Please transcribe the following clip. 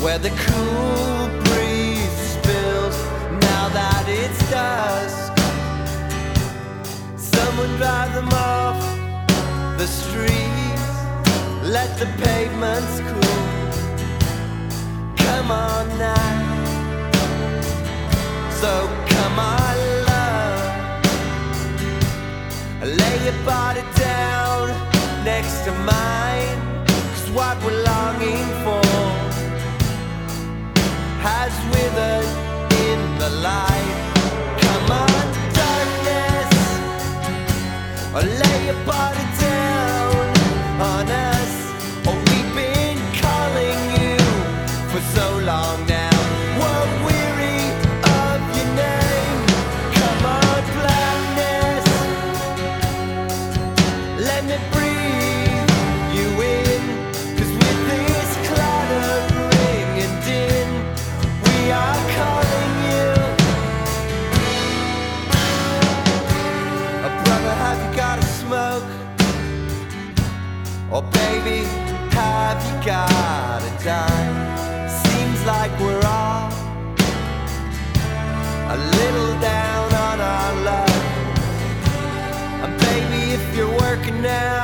where the cool breeze spills now that it's dusk. Someone drive them off the streets, let the pavements cool. Come on now, so come on love, lay your body down next to mine, 'cause what we're longing for has withered in the light. Come on darkness, or lay your body down on us. Oh, we've been calling you for so long now. We're weary of your name. Come on blackness, let me breathe you in, 'cause with this clattering and din, we are calling you. Oh brother, have you got a smoke? Oh baby, have you got a dime? Seems like we're all a little down on our luck. And baby, if you're working now,